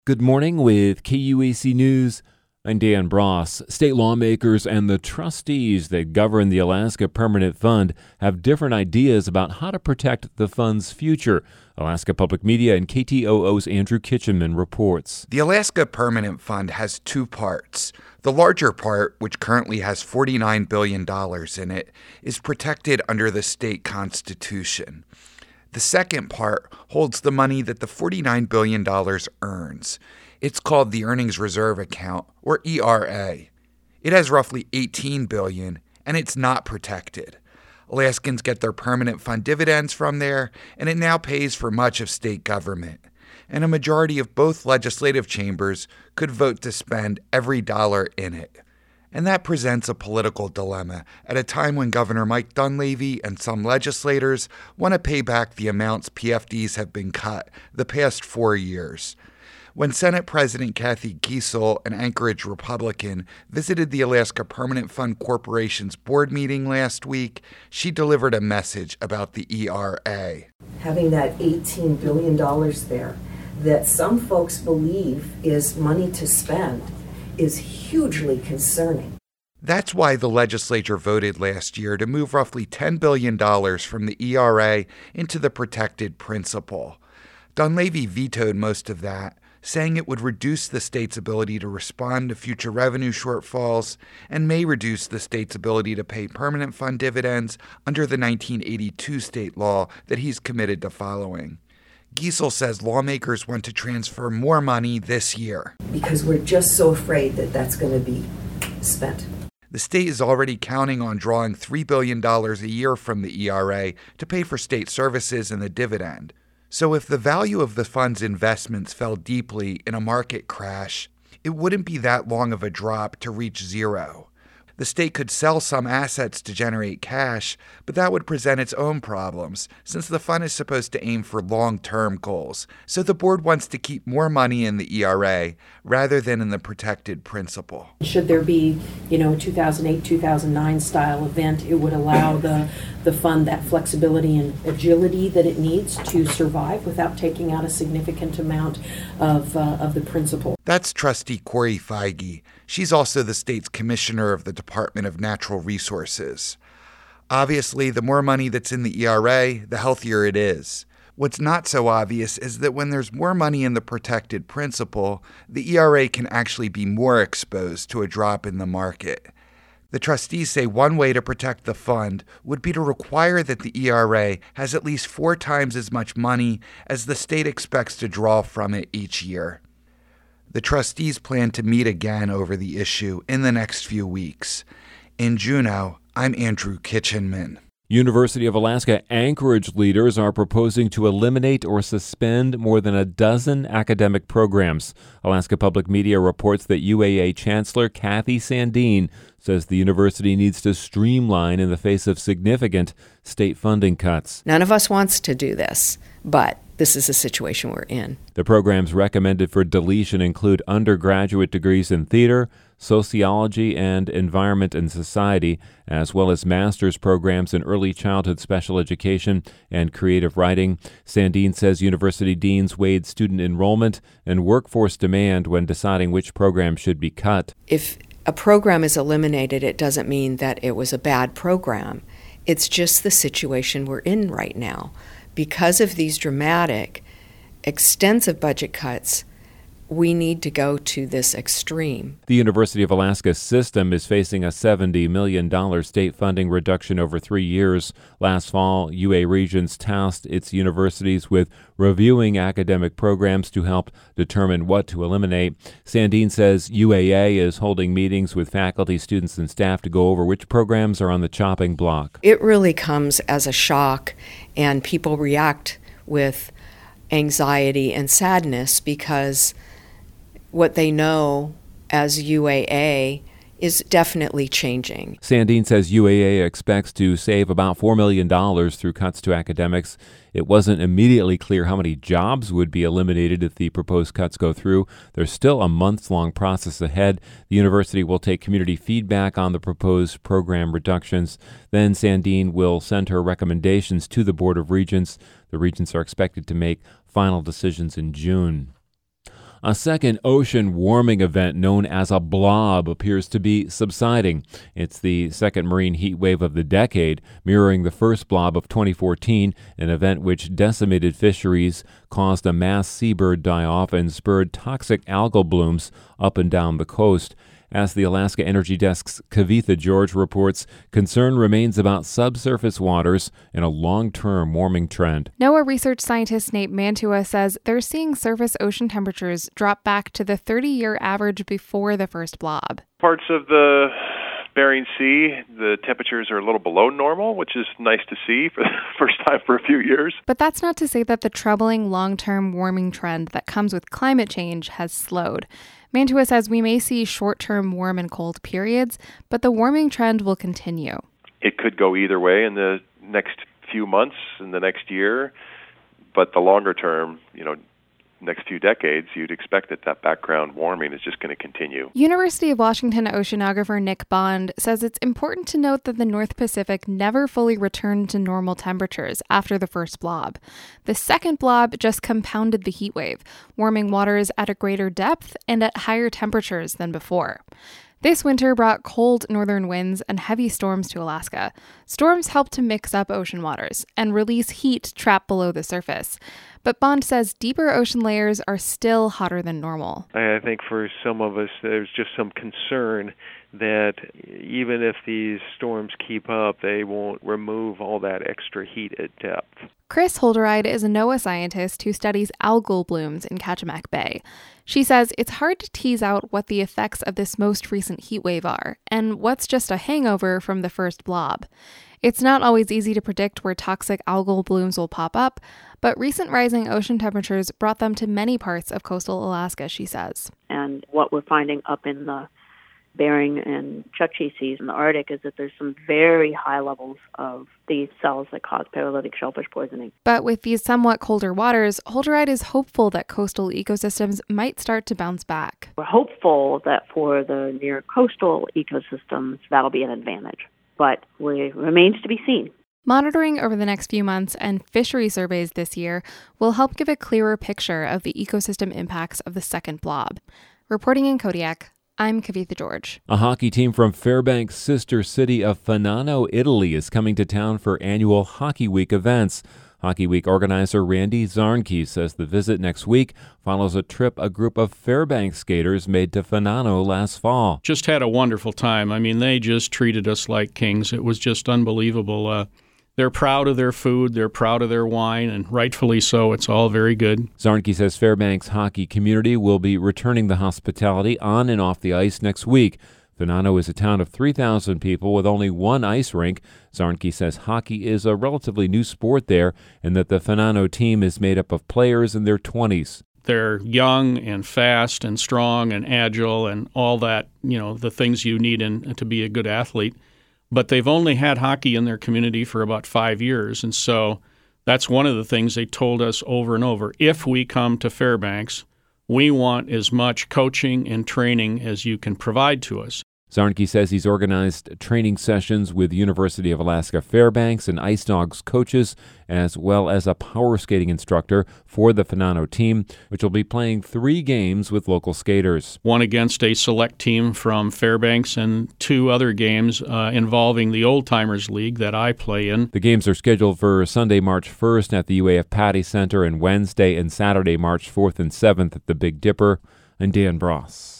Good morning with KUAC News. I'm Dan Bross. State lawmakers and the trustees that govern the Alaska Permanent Fund have different ideas about how to protect the fund's future. Alaska Public Media and KTOO's Andrew Kitchenman reports. The Alaska Permanent Fund has two parts. The larger part, which currently has $49 billion in it, is protected under the state constitution. The second part holds the money that the $49 billion earns. It's called the Earnings Reserve Account, or ERA. It has roughly $18 billion, and it's not protected. Alaskans get their permanent fund dividends from there, and it now pays for much of state government. And a majority of both legislative chambers could vote to spend every dollar in it. And that presents a political dilemma at a time when Governor Mike Dunleavy and some legislators want to pay back the amounts PFDs have been cut the past 4 years. When Senate President Kathy Giessel, an Anchorage Republican, visited the Alaska Permanent Fund Corporation's board meeting last week, she delivered a message about the ERA. Having that $18 billion there that some folks believe is money to spend is hugely concerning. That's why the legislature voted last year to move roughly $10 billion from the ERA into the protected principal. Dunleavy vetoed most of that, saying it would reduce the state's ability to respond to future revenue shortfalls and may reduce the state's ability to pay permanent fund dividends under the 1982 state law that he's committed to following. Giessel says lawmakers want to transfer more money this year. Because we're just so afraid that that's going to be spent. The state is already counting on drawing $3 billion a year from the ERA to pay for state services and the dividend. So if the value of the fund's investments fell deeply in a market crash, it wouldn't be that long of a drop to reach zero. The state could sell some assets to generate cash, but that would present its own problems, since the fund is supposed to aim for long-term goals. So the board wants to keep more money in the ERA rather than in the protected principal. Should there be, 2008, 2009 style event, it would allow the fund that flexibility and agility that it needs to survive without taking out a significant amount of the principal. That's trustee Corey Feige. She's also the state's commissioner of the Department of Natural Resources. Obviously, the more money that's in the ERA, the healthier it is. What's not so obvious is that when there's more money in the protected principal, the ERA can actually be more exposed to a drop in the market. The trustees say one way to protect the fund would be to require that the ERA has at least 4 times as much money as the state expects to draw from it each year. The trustees plan to meet again over the issue in the next few weeks. In Juneau, I'm Andrew Kitchenman. University of Alaska Anchorage leaders are proposing to eliminate or suspend more than a dozen academic programs. Alaska Public Media reports that UAA Chancellor Kathy Sandeen says the university needs to streamline in the face of significant state funding cuts. None of us wants to do this, but this is the situation we're in. The programs recommended for deletion include undergraduate degrees in theater, sociology, and environment and society, as well as master's programs in early childhood special education and creative writing. Sandeen says university deans weighed student enrollment and workforce demand when deciding which program should be cut. If a program is eliminated, it doesn't mean that it was a bad program. It's just the situation we're in right now. Because of these dramatic, extensive budget cuts, we need to go to this extreme. The University of Alaska system is facing a $70 million state funding reduction over 3 years. Last fall, UA Regents tasked its universities with reviewing academic programs to help determine what to eliminate. Sandeen says UAA is holding meetings with faculty, students, and staff to go over which programs are on the chopping block. It really comes as a shock, and people react with anxiety and sadness because what they know as UAA is definitely changing. Sandeen says UAA expects to save about $4 million through cuts to academics. It wasn't immediately clear how many jobs would be eliminated if the proposed cuts go through. There's still a months-long process ahead. The university will take community feedback on the proposed program reductions. Then Sandeen will send her recommendations to the Board of Regents. The regents are expected to make final decisions in June. A second ocean warming event known as a blob appears to be subsiding. It's the second marine heat wave of the decade, mirroring the first blob of 2014, an event which decimated fisheries, caused a mass seabird die-off, and spurred toxic algal blooms up and down the coast. As the Alaska Energy Desk's Kavitha George reports, concern remains about subsurface waters and a long-term warming trend. NOAA research scientist Nate Mantua says they're seeing surface ocean temperatures drop back to the 30-year average before the first blob. Parts of the Bering Sea, the temperatures are a little below normal, which is nice to see for the first time for a few years. But that's not to say that the troubling long-term warming trend that comes with climate change has slowed. Mantua says we may see short-term warm and cold periods, but the warming trend will continue. It could go either way in the next few months, in the next year, but the longer term, next few decades, you'd expect that background warming is just going to continue. University of Washington oceanographer Nick Bond says it's important to note that the North Pacific never fully returned to normal temperatures after the first blob. The second blob just compounded the heat wave, warming waters at a greater depth and at higher temperatures than before. This winter brought cold northern winds and heavy storms to Alaska. Storms helped to mix up ocean waters and release heat trapped below the surface. But Bond says deeper ocean layers are still hotter than normal. I think for some of us, there's just some concern that even if these storms keep up, they won't remove all that extra heat at depth. Chris Holderide is a NOAA scientist who studies algal blooms in Kachemak Bay. She says it's hard to tease out what the effects of this most recent heat wave are and what's just a hangover from the first blob. It's not always easy to predict where toxic algal blooms will pop up, but recent rising ocean temperatures brought them to many parts of coastal Alaska, she says. And what we're finding up in the Bering and Chukchi Seas in the Arctic is that there's some very high levels of these cells that cause paralytic shellfish poisoning. But with these somewhat colder waters, Holderide is hopeful that coastal ecosystems might start to bounce back. We're hopeful that for the near coastal ecosystems, that'll be an advantage. But it remains to be seen. Monitoring over the next few months and fishery surveys this year will help give a clearer picture of the ecosystem impacts of the second blob. Reporting in Kodiak, I'm Kavitha George. A hockey team from Fairbanks' sister city of Fanano, Italy is coming to town for annual Hockey Week events. Hockey Week organizer Randy Zarnke says the visit next week follows a trip a group of Fairbanks skaters made to Fanano last fall. Just had a wonderful time. I mean, they just treated us like kings. It was just unbelievable. They're proud of their food, they're proud of their wine, and rightfully so. It's all very good. Zarnke says Fairbanks hockey community will be returning the hospitality on and off the ice next week. Fanano is a town of 3,000 people with only one ice rink. Zarnke says hockey is a relatively new sport there and that the Fanano team is made up of players in their 20s. They're young and fast and strong and agile and all that, the things you need to be a good athlete. But they've only had hockey in their community for about 5 years, and so that's one of the things they told us over and over. If we come to Fairbanks, we want as much coaching and training as you can provide to us. Zarnke says he's organized training sessions with University of Alaska Fairbanks and Ice Dogs coaches, as well as a power skating instructor for the Fanano team, which will be playing 3 games with local skaters. One against a select team from Fairbanks and 2 other games involving the Old Timers League that I play in. The games are scheduled for Sunday, March 1st at the UAF Patty Center and Wednesday and Saturday, March 4th and 7th at the Big Dipper. I'm Dan Bross.